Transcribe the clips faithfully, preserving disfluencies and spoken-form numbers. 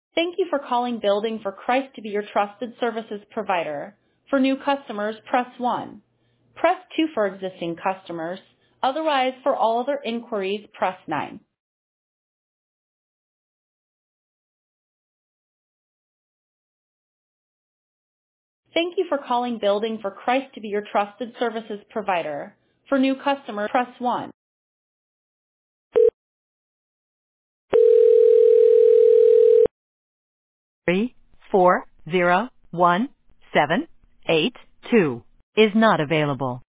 Thank you for calling Building for Christ to be your trusted services provider. For new customers, press one. Press two for existing customers. Otherwise, for all other inquiries, press nine. Thank you for calling Building for Christ to be your trusted services provider. For new customers, press one. Three, four, zero, one, seven, eight, two is not available.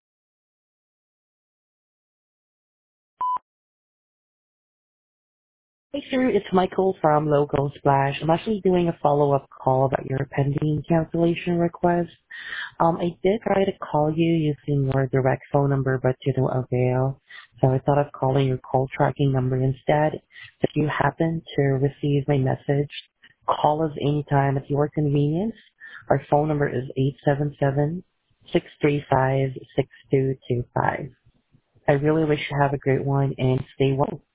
Hey, sir, it's Michael from Logo Splash. I'm actually doing a follow-up call about your pending cancellation request. Um, I did try to call you using your direct phone number, but to no avail. So I thought of calling your call tracking number instead. If you happen to receive my message, call us anytime at your convenience. Our phone number is eight seven seven, six three five, six two two five. I really wish you have a great one and stay well.